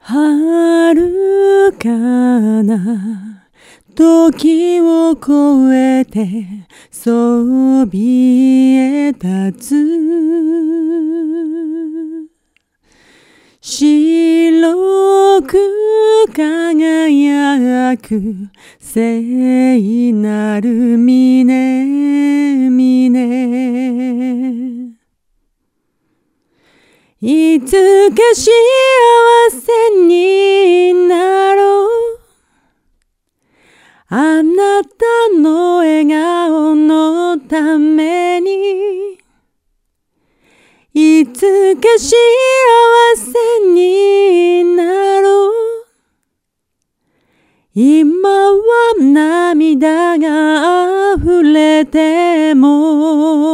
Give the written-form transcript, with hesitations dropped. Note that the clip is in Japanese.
遥かな時を越えてそびえ立つ白く輝く聖なる峰々いつか幸せになろうあなたの笑顔のためにいつか幸せになろう今は涙が溢れても